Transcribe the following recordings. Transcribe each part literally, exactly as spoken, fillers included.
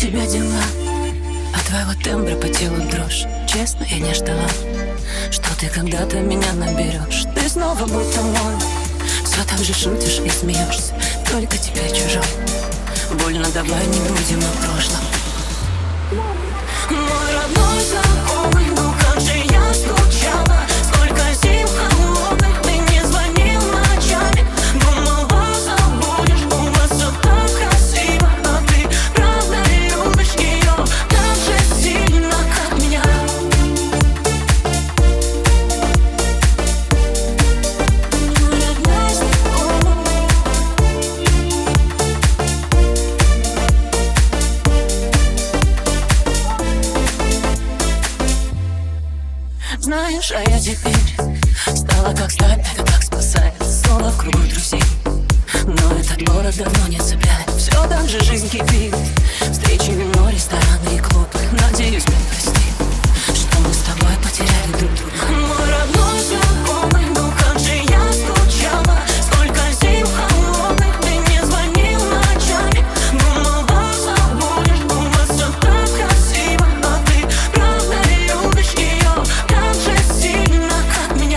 тебя дела? От твоего тембра по телу дрожь. Честно, я не ждала, что ты когда-то меня наберешь. Ты снова будто мой. Все так же шутишь и смеешься, только теперь чужой. Больно, давай не будем о прошлом. Мой родной знакомый, ну как же я скучала. Сколько зим холодных, ты не звонил ночами. Думала, забудешь, у вас все так красиво. А ты правда любишь ее так же сильно, как меня. Знаешь, а я теперь стала как сталь, это так спасает. Снова в кругу друзей, но этот город давно не цепляет. Все так же жизнь кипит, встречи, вино, рестораны и клубы. Надеюсь, мне прости, что мы с тобой потеряли друг друга. Мой родной знакомый, ну как же я скучала. Сколько зим холодных, ты не звонил ночами. Думала, забудешь, у вас все так красиво. А ты правда любишь ее так же сильно, как меня.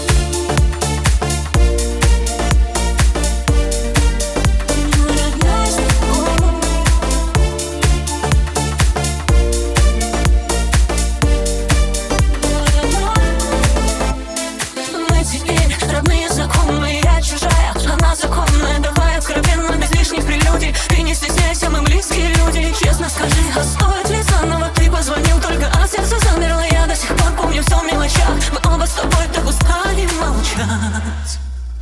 Мы теперь родные, знакомые, я чужая, она законная. Давай откровенно, без лишних прелюдий. Ты не стесняйся, мы близкие люди. Честно скажи, а стоит ли заново? Ты позвонил только, а сердце замерло. Я до сих пор помню все в мелочах. Мы оба с тобой так устали молчать.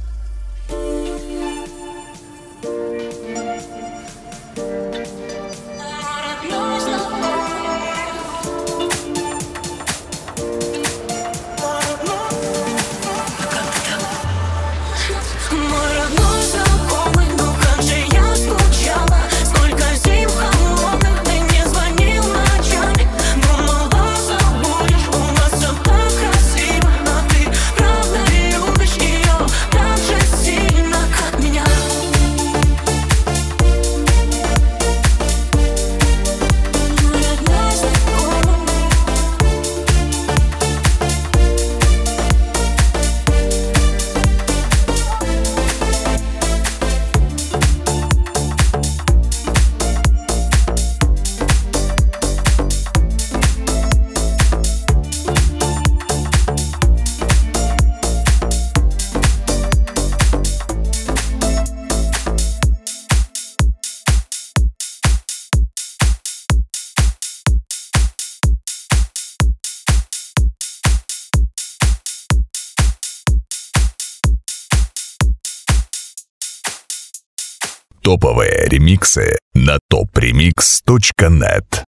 Мой родной знакомый, ну как же я скучала. Сколько зим холодных, ты не звонил ночами. Думала, забудешь, у вас все так красиво. А ты правда любишь ее так же сильно, как меня. Топовые ремиксы на топ ремикс точка нет.